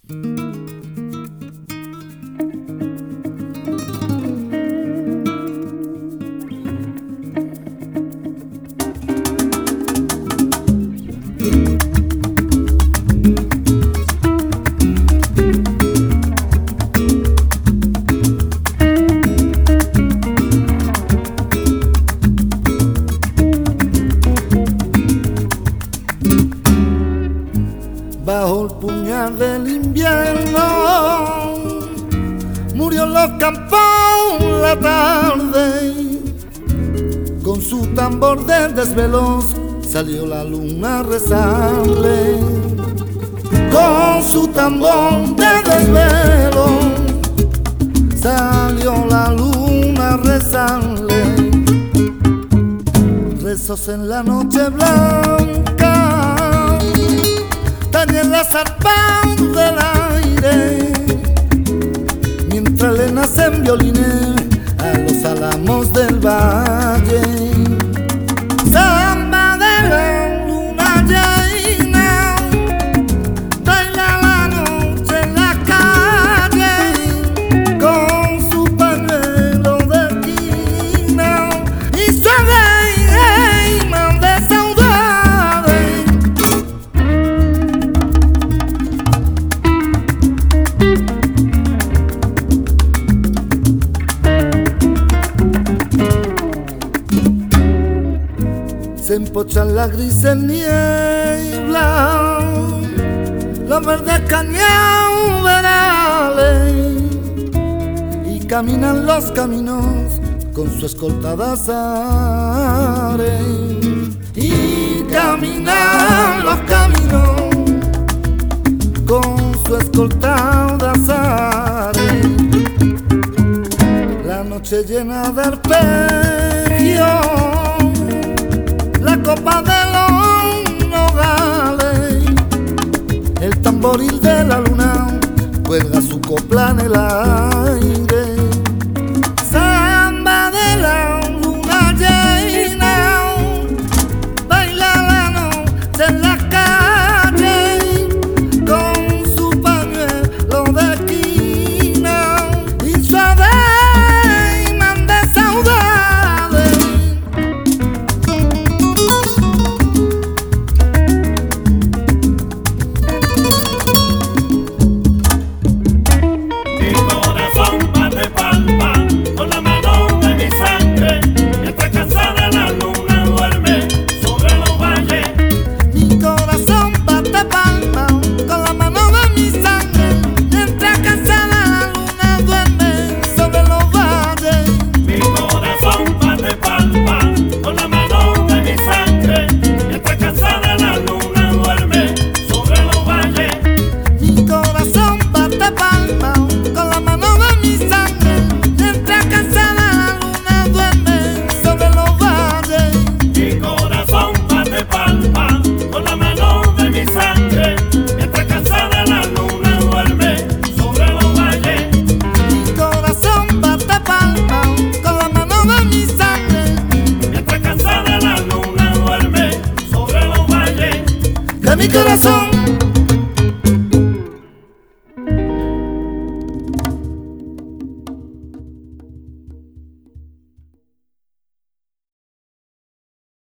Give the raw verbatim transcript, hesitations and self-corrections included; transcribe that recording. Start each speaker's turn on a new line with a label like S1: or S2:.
S1: Bajo el puñal del invierno murió en los campos la tarde. Con su tambor de desvelos salió la luna a rezarle. Con su tambor de desvelos salió la luna a rezarle. Rezos en la noche blanca, en la zarpa del aire, mientras le nacen violines a los álamos del valle. Samba de la luna llena, baila la noche en la calle, con su pañuelo de esquina y su imán de saudade. Se empochan la gris niebla, los verdes cañaverales, y caminan los caminos con su escolta d'azare. Y caminan los caminos con su escolta d'azare. La noche llena de arpegios, la copa de los nogales, el tamboril de la luna cuelga su copla en el aire. Samba de la luna llena, baila la noche en la calle, con su pañuelo de esquina y suave imán de saudade. Mi corazón